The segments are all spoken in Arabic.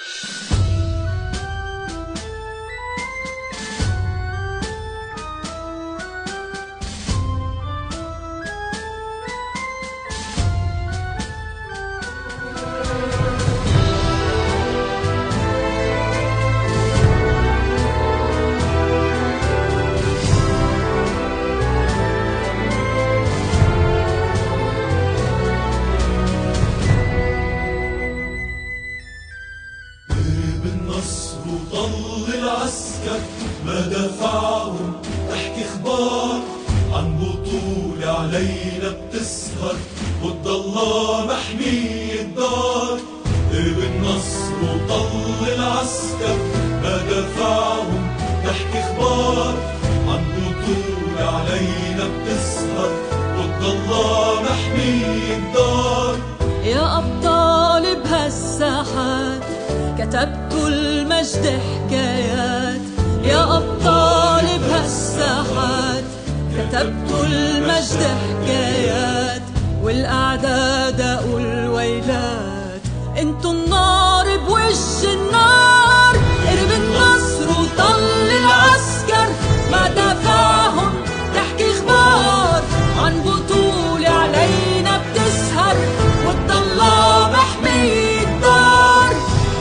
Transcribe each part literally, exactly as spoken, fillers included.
وطل العسكر ما دفعهم تحكي اخبار عن بطولة علينا بتسهر وتضلها محمية الدار. بالنصر وطل العسكر ما دفعهم تحكي اخبار عن بطولة علينا بتسهر وتضلها محمية الدار. يا أبطال بهالساحات كتبتوا المجد حكايات، يا أبطال بهالساحات كتبتوا المجد حكايات، والأعداء داقوا الويلات انتوا النار بوش النار. قرب النصر وطل العسكر ما دافعهم تحكي اخبار عن بطولة علينا بتسهر وتضلها محمية الدار.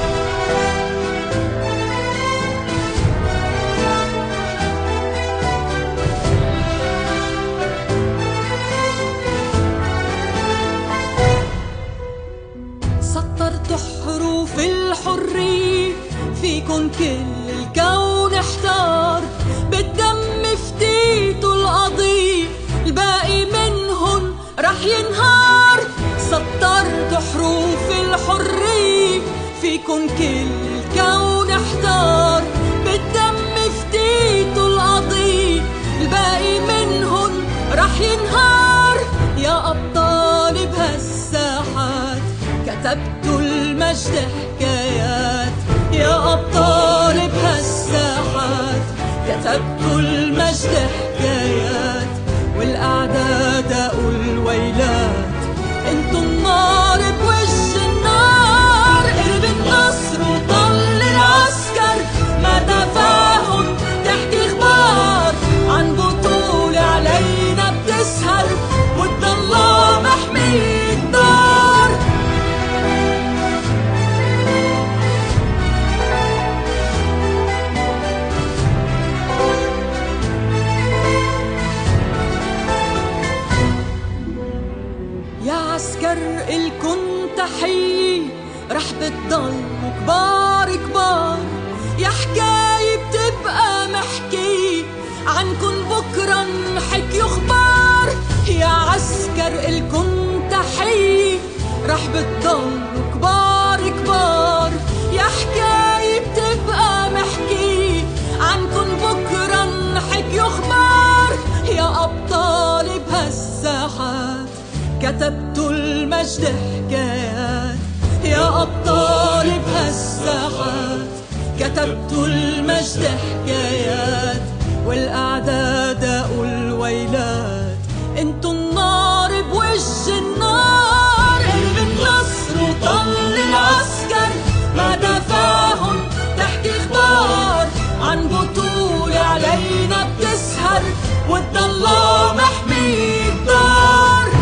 سطرتوا حروف الحرية فيكن كل الكون احتار، بالدم فتيتوا القضية الباقي منهن رح ينهار. سطرتوا حروف الحرية فيكن كل الكون احتار، بالدم فتيتوا القضية الباقي منهن رح ينهار. يا أبطال بهالساحات كتبتوا المجد حكايات، يا أبطال بهالساحات كتبتوا المجد حكايات، والأعداء داقوا الويلات انتوا النار بوش النار. قرب النصر وطل العسكر ما دافعهم تحكي اخبار عن بطولة علينا بتسهر وتضلها محمية الدار. يا عسكر الكن تحية رح بتضلوا كبار كبار، يا حكاية بتبقى محكي عنكن بكرة نحكي اخبار. يا عسكر الكن تحية رح بتضلوا كبار كبار، يا حكاية بتبقى محكي عنكن بكرة نحكي اخبار. يا أبطال بهالساحات كتبتوا المجد حكايات، يا أبطال بهالساحات كتبتوا المجد حكايات، والأعداء داقوا الويلات انتوا النار بوش النار. قرب النصر وطل العسكر ما دافعهم تحكي اخبار عن بطولة علينا بتسهر وتضلها محمية الدار.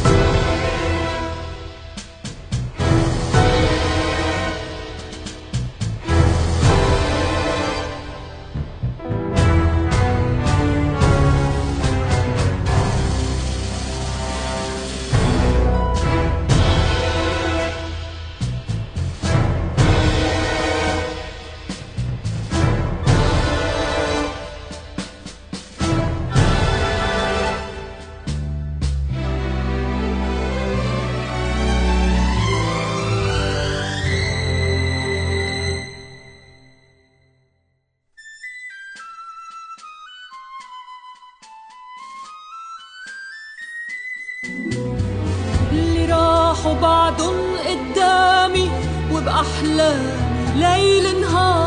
اللي راحوا بعدن قدامي وبأحلامي ليل نهار،